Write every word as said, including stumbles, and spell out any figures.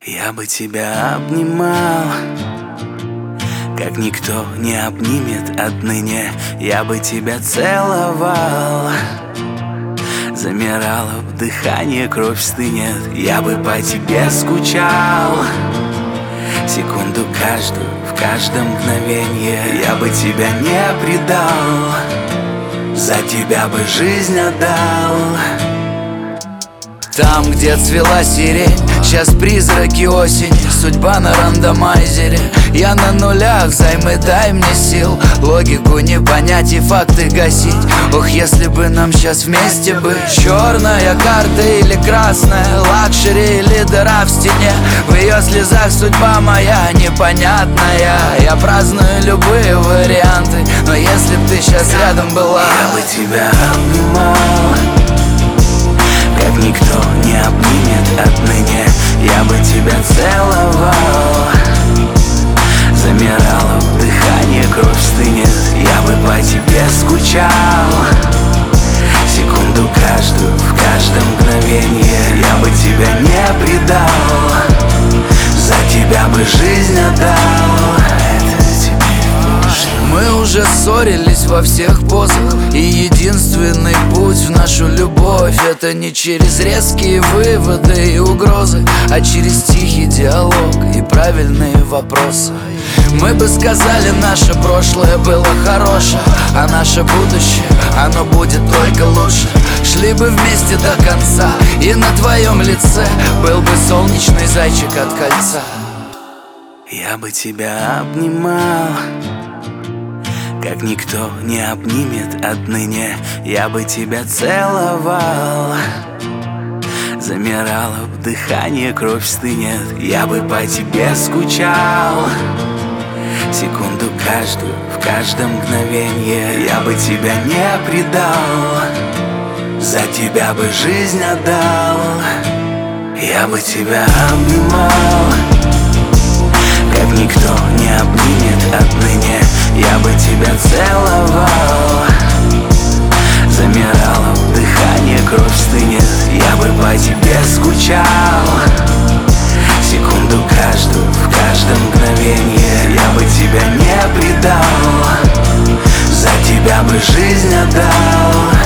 Я бы тебя обнимал, как никто не обнимет отныне. Я бы тебя целовал, замирало б дыхание, кровь стынет. Я бы по тебе скучал, секунду каждую, в каждом мгновенье. Я бы тебя не предал, за тебя бы жизнь отдал. Там, где цвела сирень, сейчас призраки осени. Судьба на рандомайзере. Я на нулях, займы, дай мне сил. Логику не понять и факты гасить. Ох, если бы нам сейчас вместе быть. Черная карта или красная, лакшери или дыра в стене. В ее слезах судьба моя непонятная. Я праздную любые варианты, но если б ты сейчас рядом была, я бы тебя обнимал, как никто не обнимет отныне. Я бы тебя целовал, замирало б дыхание, кровь стынет. Я бы по тебе скучал, секунду каждую, в каждом мгновенье. Я бы тебя не предал, за тебя бы жизнь отдал. Мы уже ссорились во всех позах, и единственный путь в нашу любовь — это не через резкие выводы и угрозы, а через тихий диалог и правильные вопросы. Мы бы сказали, наше прошлое было хорошее, а наше будущее, оно будет только лучше. Шли бы вместе до конца, и на твоем лице был бы солнечный зайчик от кольца. Я бы тебя обнимал, как никто не обнимет отныне. Я бы тебя целовал, замирало б дыхание, кровь стынет. Я бы по тебе скучал, секунду каждую, в каждом мгновенье. Я бы тебя не предал, за тебя бы жизнь отдал. Я бы тебя обнимал, как никто не обнимет отныне. Я бы тебя целовал, замирало б дыхание, кровь стынет. Я бы по тебе скучал, секунду каждую, в каждом мгновенье. Я бы тебя не предал, за тебя бы жизнь отдал.